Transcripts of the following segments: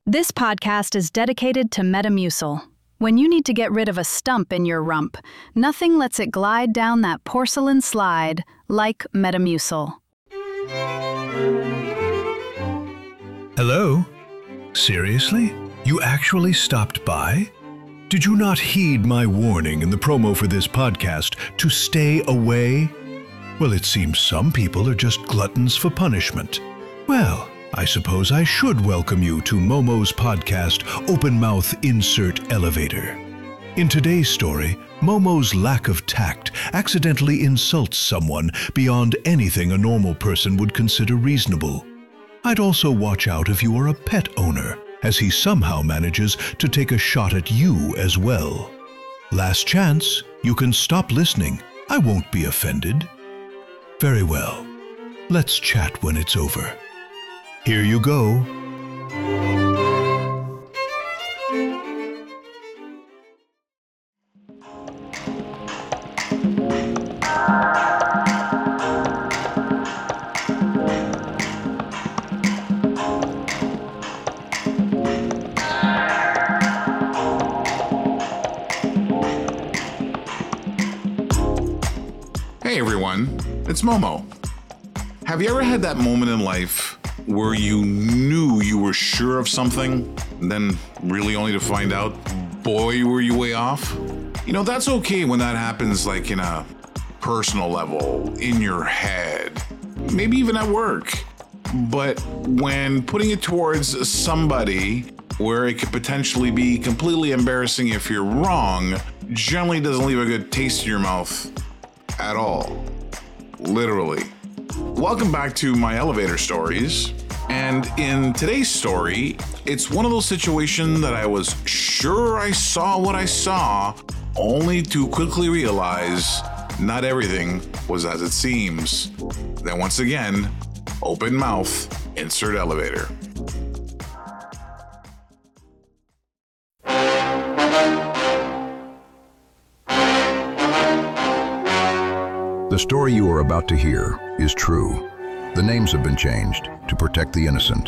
This podcast is dedicated to Metamucil. When you need to get rid of a stump in your rump, nothing lets it glide down that porcelain slide like Metamucil. Hello? Seriously? You actually stopped by? Did you not heed my warning in the promo for this podcast to stay away? Well, it seems some people are just gluttons for punishment. Well, I suppose I should welcome you to Momo's podcast, Open Mouth Insert Elevator. In today's story, Momo's lack of tact accidentally insults someone beyond anything a normal person would consider reasonable. I'd also watch out if you are a pet owner, as he somehow manages to take a shot at you as well. Last chance, you can stop listening. I won't be offended. Very well. Let's chat when it's over. Here you go. Hey everyone, it's Momo. Have you ever had that moment in life where you knew you were sure of something, and then really only to find out, boy, were you way off? You know, that's okay when that happens, like in a personal level, in your head, maybe even at work. But when putting it towards somebody where it could potentially be completely embarrassing if you're wrong, generally doesn't leave a good taste in your mouth at all. Literally. Welcome back to my elevator stories. And in today's story, it's one of those situations that I was sure I saw what I saw, only to quickly realize not everything was as it seems. Then once again, open mouth, insert elevator. The story you are about to hear is true. The names have been changed to protect the innocent.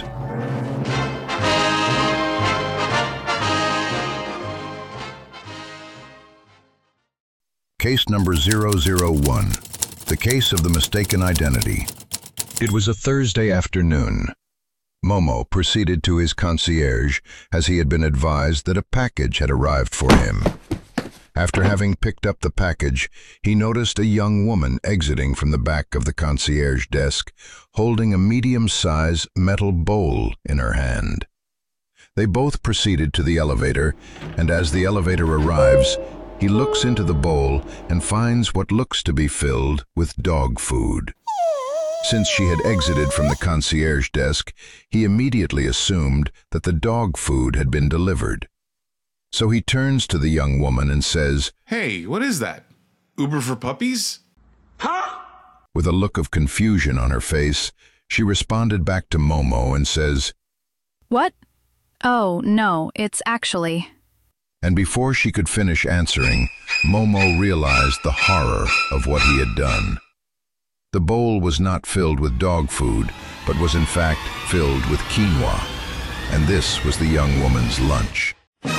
Case number 001, the case of the mistaken identity. It was a Thursday afternoon. Momo proceeded to his concierge as he had been advised that a package had arrived for him. After having picked up the package, he noticed a young woman exiting from the back of the concierge desk, holding a medium-sized metal bowl in her hand. They both proceeded to the elevator, and as the elevator arrives, he looks into the bowl and finds what looks to be filled with dog food. Since she had exited from the concierge desk, he immediately assumed that the dog food had been delivered. So he turns to the young woman and says, Hey, what is that? Uber for puppies? Huh? With a look of confusion on her face, she responded back to Momo and says, What? Oh, no, it's actually... And before she could finish answering, Momo realized the horror of what he had done. The bowl was not filled with dog food, but was in fact filled with quinoa, and this was the young woman's lunch.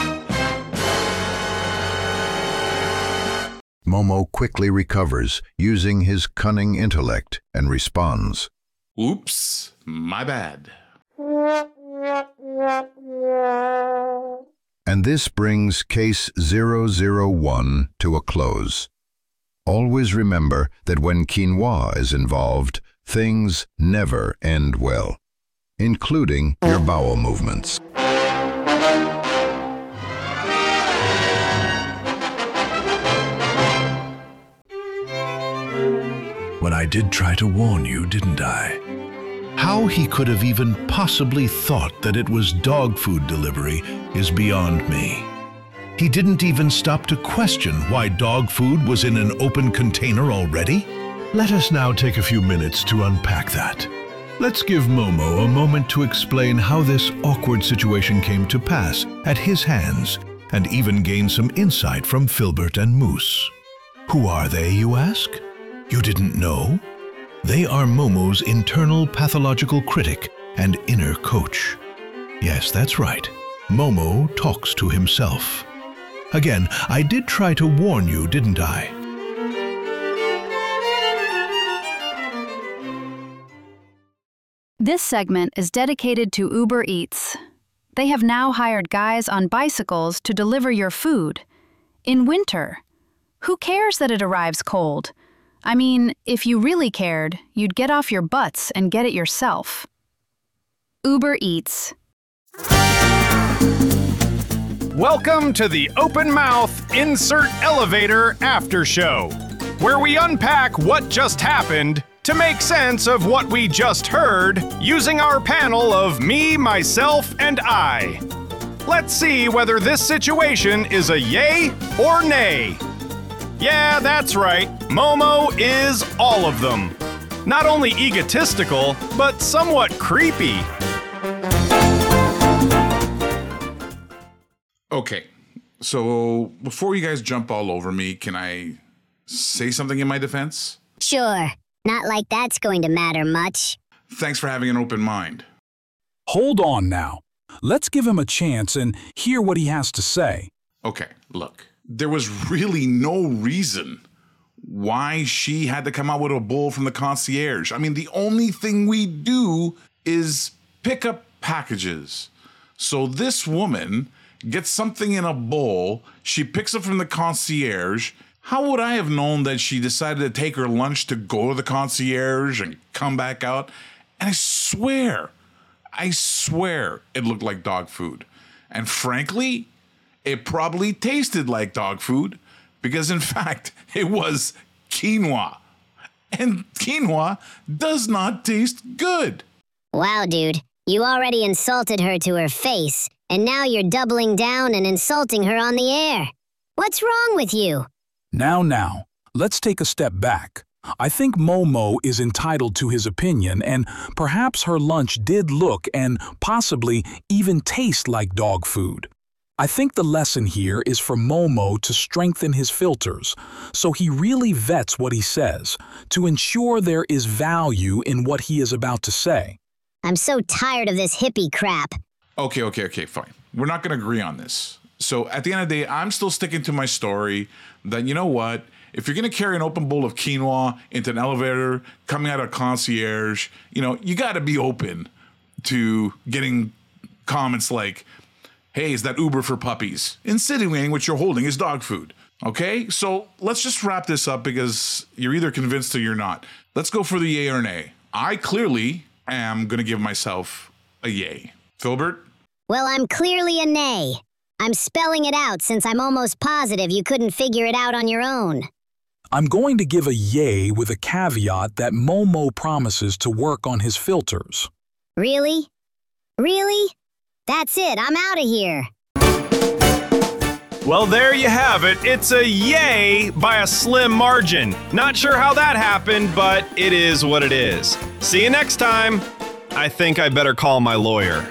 Momo quickly recovers, using his cunning intellect, and responds, Oops, my bad. And this brings case 001 to a close. Always remember that when quinoa is involved, things never end well, including your bowel movements. But I did try to warn you, didn't I? How he could have even possibly thought that it was dog food delivery is beyond me. He didn't even stop to question why dog food was in an open container already. Let us now take a few minutes to unpack that. Let's give Momo a moment to explain how this awkward situation came to pass at his hands, and even gain some insight from Filbert and Moose. Who are they, you ask? You didn't know? They are Momo's internal pathological critic and inner coach. Yes, that's right. Momo talks to himself. Again, I did try to warn you, didn't I? This segment is dedicated to Uber Eats. They have now hired guys on bicycles to deliver your food. In winter. Who cares that it arrives cold? I mean, if you really cared, you'd get off your butts and get it yourself. Uber Eats. Welcome to the Open Mouth Insert Elevator After Show, where we unpack what just happened to make sense of what we just heard using our panel of me, myself, and I. Let's see whether this situation is a yay or nay. Yeah, that's right. Momo is all of them. Not only egotistical, but somewhat creepy. Okay, so before you guys jump all over me, can I say something in my defense? Sure. Not like that's going to matter much. Thanks for having an open mind. Hold on now. Let's give him a chance and hear what he has to say. Okay, look. There was really no reason why she had to come out with a bowl from the concierge. I mean, the only thing we do is pick up packages. So this woman gets something in a bowl, she picks it from the concierge. How would I have known that she decided to take her lunch to go to the concierge and come back out? And I swear it looked like dog food. And frankly, it probably tasted like dog food because, in fact, it was quinoa. And quinoa does not taste good. Wow, dude. You already insulted her to her face, and now you're doubling down and insulting her on the air. What's wrong with you? Now, let's take a step back. I think Momo is entitled to his opinion, and perhaps her lunch did look and possibly even taste like dog food. I think the lesson here is for Momo to strengthen his filters, so he really vets what he says, to ensure there is value in what he is about to say. I'm so tired of this hippie crap. Okay, fine. We're not going to agree on this. So at the end of the day, I'm still sticking to my story that, you know what, if you're going to carry an open bowl of quinoa into an elevator, coming out of concierge, you got to be open to getting comments like, hey, is that Uber for puppies? Insinuating what you're holding is dog food. Okay, so let's just wrap this up because you're either convinced or you're not. Let's go for the yay or nay. I clearly am going to give myself a yay. Filbert? Well, I'm clearly a nay. I'm spelling it out since I'm almost positive you couldn't figure it out on your own. I'm going to give a yay with a caveat that Momo promises to work on his filters. Really? Really? That's it, I'm out of here. Well, there you have it. It's a yay by a slim margin. Not sure how that happened, but it is what it is. See you next time. I think I better call my lawyer.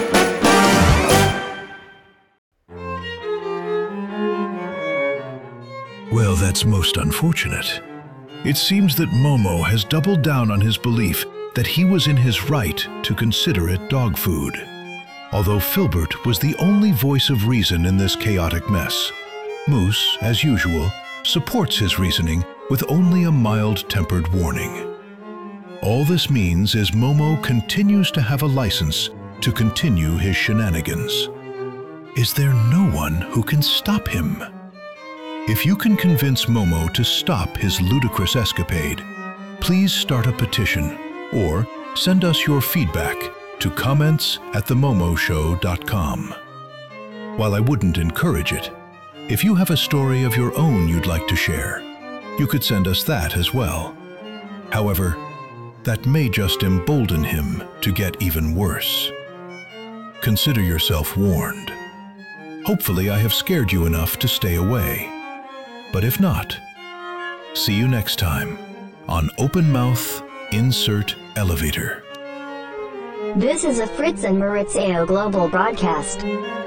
Well, that's most unfortunate. It seems that Momo has doubled down on his belief that he was in his right to consider it dog food. Although Filbert was the only voice of reason in this chaotic mess, Moose, as usual, supports his reasoning with only a mild-tempered warning. All this means is Momo continues to have a license to continue his shenanigans. Is there no one who can stop him? If you can convince Momo to stop his ludicrous escapade, please start a petition or send us your feedback to comments@themomoshow.com. While I wouldn't encourage it, if you have a story of your own you'd like to share, you could send us that as well. However, that may just embolden him to get even worse. Consider yourself warned. Hopefully I have scared you enough to stay away. But if not, see you next time on Open Mouth Insert Elevator. This is a Fritz and Maurizio Global broadcast.